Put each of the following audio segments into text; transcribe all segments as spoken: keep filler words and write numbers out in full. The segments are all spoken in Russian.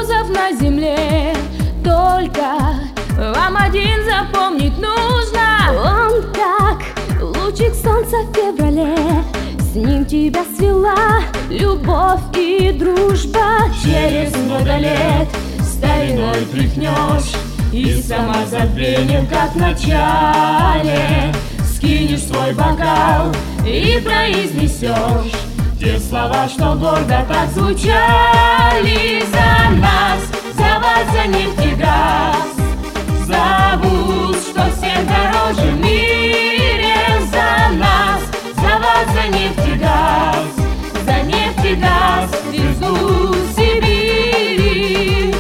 грузов на земле. Только вам один запомнить нужно: он как лучик солнца в феврале. С ним тебя свела любовь и дружба. Через много лет стариной тряхнешь и самозабвением, как в начале, скинешь свой бокал и произнесешь те слова, что гордо так звучали. За нас, за вас, за нефть и газ, за вуз, что всех дороже в мире. За нас, за вас, за нефть и газ, за нефть и газ, звезду Сибири.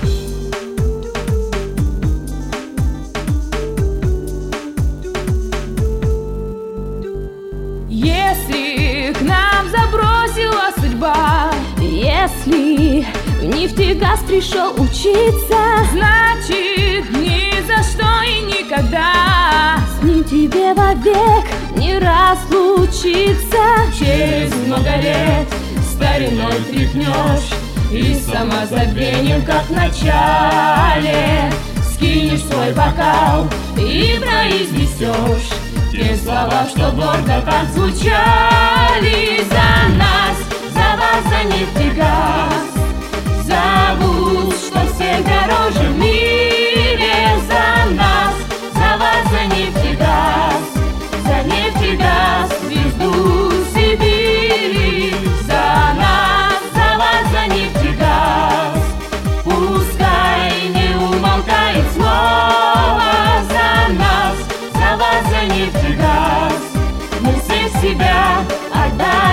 Если к нам забросила судьба, если в нефтегаз пришел учиться, значит ни за что и никогда с ним тебе вовек не разлучиться. Через много лет стариной тряхнешь и самозабвением, как в начале, скинешь свой бокал и произнесешь те слова, что гордо так звучали. За нас, за вас, за нефть и газ, за вуз, что всех дороже в мире. За нас, за вас, за нефть и газ, за нефть и газ, звезду Сибири. За нас, за вас, за нефть и газ, пускай не умолкает слово. За нас, за вас, за нефть и газ, мы всех себя отдали.